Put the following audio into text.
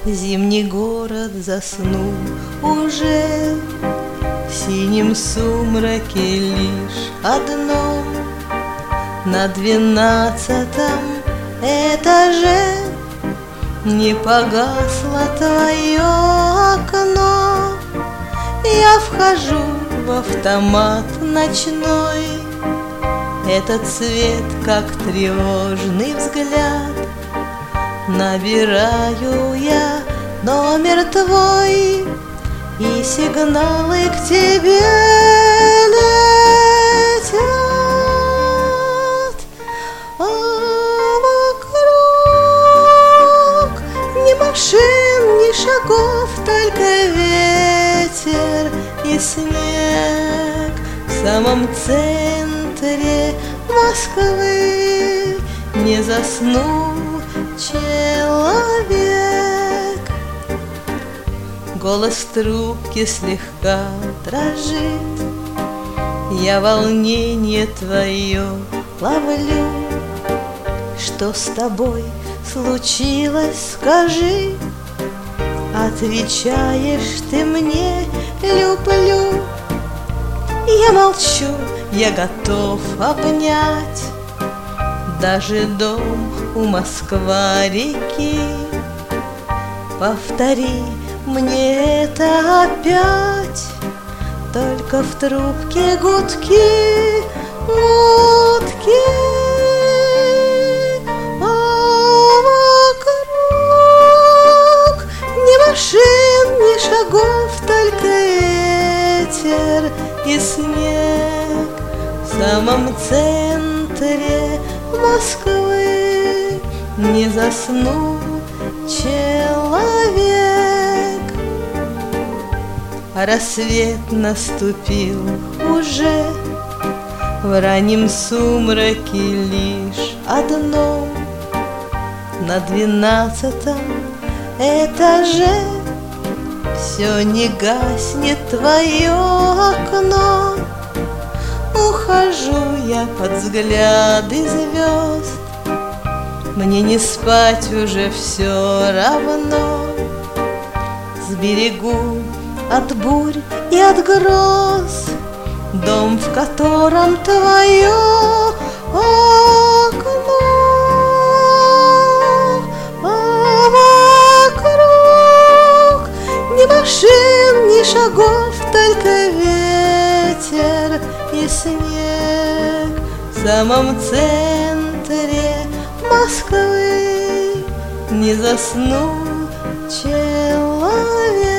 Зимний город заснул уже, в синем сумраке лишь одно. На 12-м этаже не погасло твое окно. Я вхожу в автомат ночной, этот свет, как тревожный взгляд. Набираю я номер твой, и сигналы к тебе летят. А вокруг ни машин, ни шагов, только ветер и снег. В самом центре Москвы не заснул человек. Голос в трубке слегка дрожит, я волнение твое ловлю. Что с тобой случилось, скажи? Отвечаешь ты мне: люблю. Я молчу, я готов обнять даже дом у Москва-реки. Повтори мне это опять, только в трубке гудки, гудки. А вокруг ни машин, ни шагов, только ветер и снег. В самом центре Москвы не заснул человек. А рассвет наступил уже, в раннем сумраке лишь одно. На 12-м этаже все не гаснет твое окно. Ухожу я под взгляды звезд, мне не спать уже все равно. Сберегу от бурь и от гроз дом, в котором твое окно. А вокруг ни машин, ни шагов, только ветер и снег. В самом центре Москвы не заснул человек.